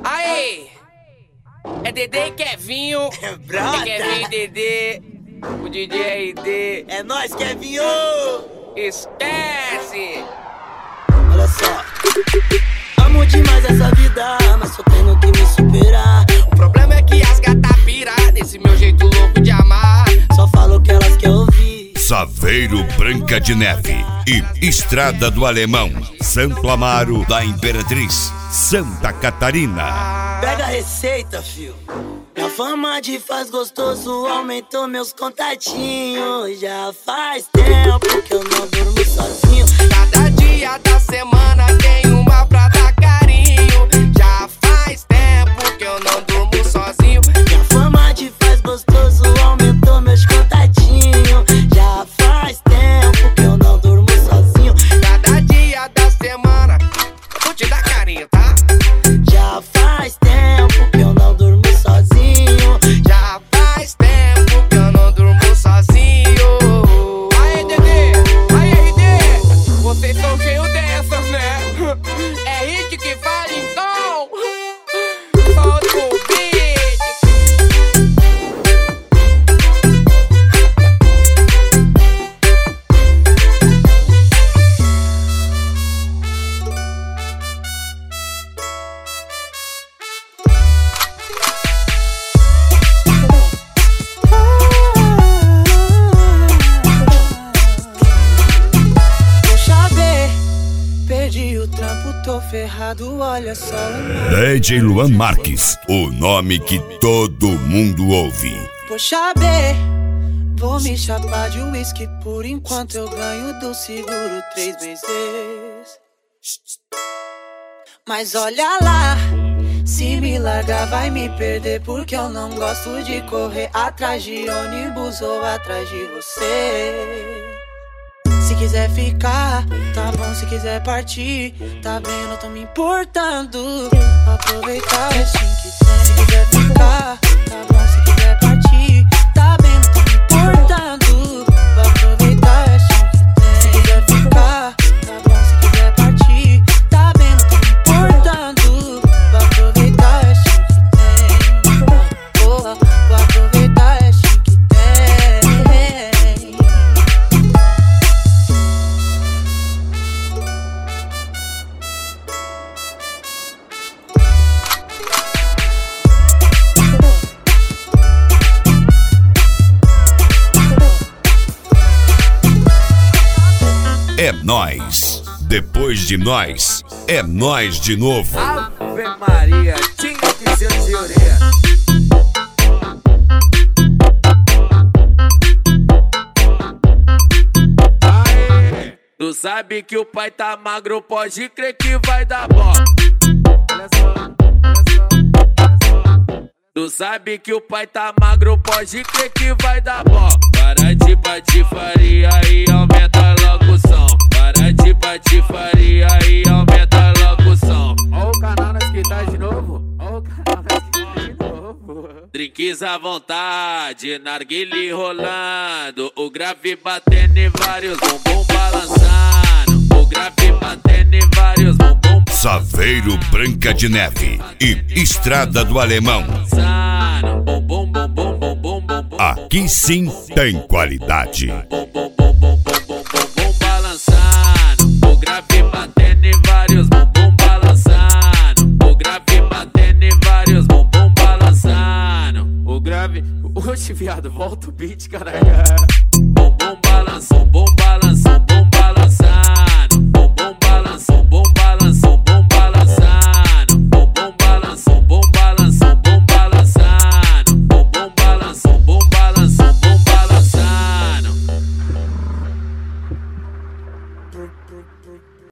Aí, é Dedê e Kevinho. Brota. É Kevinho e Dedê. O DJ RD. É nóis, Kevinho! Esquece! Olha só. Amo demais essa vida, mas só tenho que me superar. O problema é que as gatas piram desse meu jeito louco de amar. Só falo o que elas querem ouvir. Saveiro Branca de Neve e Estrada do Alemão, Santo Amaro da Imperatriz, Santa Catarina. Pega a receita, fio. Minha fama de faz gostoso aumentou meus contatinhos. Já faz tempo que eu não durmo sozinho. Cada dia da semana tem uma pra dar carinho. Já faz tempo que eu não durmo sozinho. Minha fama de faz gostoso aumentou meus contatinhos. Já faz tempo que eu não durmo sozinho. Cada dia da semana eu vou te dar carinho, tá? Já faz tempo que eu não durmo sozinho. Já faz tempo que eu não durmo sozinho. Aê, Dedê! Aê, RD! Vocês são cheios dessas, né? É hit que fala então. Solta o beat. Perdi o trampo, tô ferrado, olha só. DJ Luan Marques, o nome que todo mundo ouve. Poxa B, vou me chapar de uísque por enquanto eu ganho do seguro 3 meses. Mas olha lá, se me largar vai me perder, porque eu não gosto de correr atrás de ônibus ou atrás de você. Se quiser ficar, tá bom, se quiser partir, tá bem, eu não tô me importando. Vou aproveitar o restinho que tem. Se quiser ficar, tá bom, se quiser partir, tá bem, não tô me importando. Vou aproveitar o restinho que tem. Se quiser ficar, tá bom, se quiser partir, tá bem, não tô me importando. Vou aproveitar o restinho que tem. Vou aproveitar o restinho que tem. É nós. Depois de nós, é nós de novo. Ave Maria, tinha que ser teoria. Aê. Tu sabe que o pai tá magro, pode crer que vai dar bom. Olha só, olha só, olha só. Tu sabe que o pai tá magro, pode crer que vai dar bom. Para de patifaria e aumenta logo o som. Para de patifaria e aumenta logo o som. Ó o canal na esquerda de novo. Ó o canal na esquerda de novo. Drinks à vontade, narguile rolando. O grave batendo e vários bumbum balançando. O grave batendo e vários bumbum Saveiro Branca de Neve e Estrada do Alemão. balançando. Bum bum bum bum bum bum bum bum. Aqui sim tem qualidade. Bum bum bum bum bum bum bum bum balançando. O grave batendo e vários bumbum balançando. O grave batendo e vários bumbum balançando. O grave. Oxe, viado, volta o beat, caralho. Bumbum balançando, bumbum